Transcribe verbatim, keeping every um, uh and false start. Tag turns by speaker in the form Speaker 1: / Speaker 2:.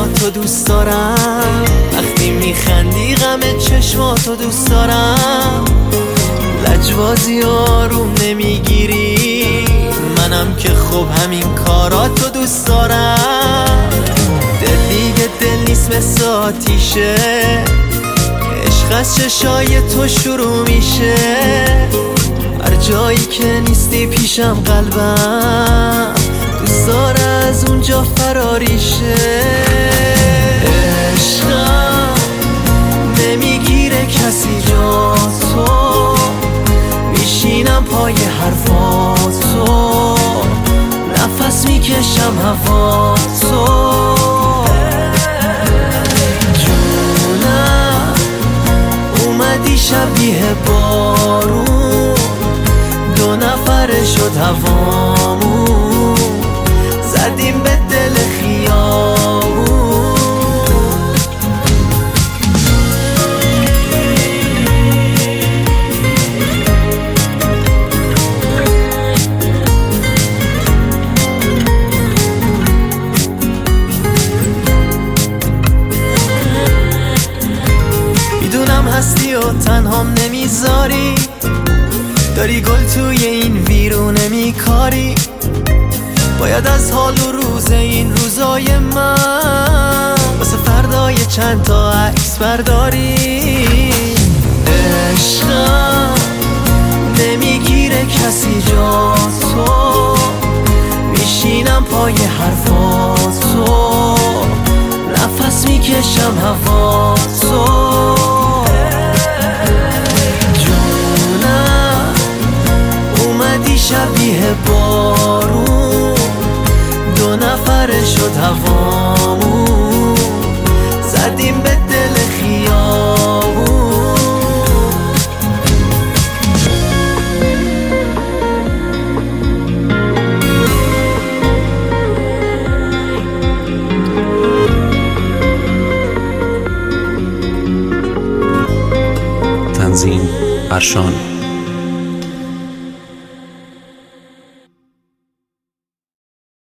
Speaker 1: چشماتو دوست دارم، وقتی میخندی غم چشماتو دوست دارم. لجبازی آروم نمیگیری، منم که خب همین کاراتو دوست دارم. دل دیگه دل نیست مثل آتیشه، عشق از چشای تو شروع میشه. هر جایی که نیستی پیشم قلبم دوست داره از اونجا فراریشه. عشقم نمیگیره کسی جا تو، میشینم پای حرفاتو، نفس میکشم هواتو. جونم اومدی شبیه بارون، دو نفره شد هوامون، زدیم به دل خیابون. میدونم هستی و تنهام نمیذاری، داری گل توی این ویرونه میکاری. باید از حال و روز این روزای من واسه فردای چند تا عکس برداری. عشقم نمیگیره کسی جا تو، میشینم پای حرفاتو، نفس میکشم هواتو. شبیه بارون، دو نفره شد هوامون، زدیم به دل خیابون.
Speaker 2: تنظیم ارشان.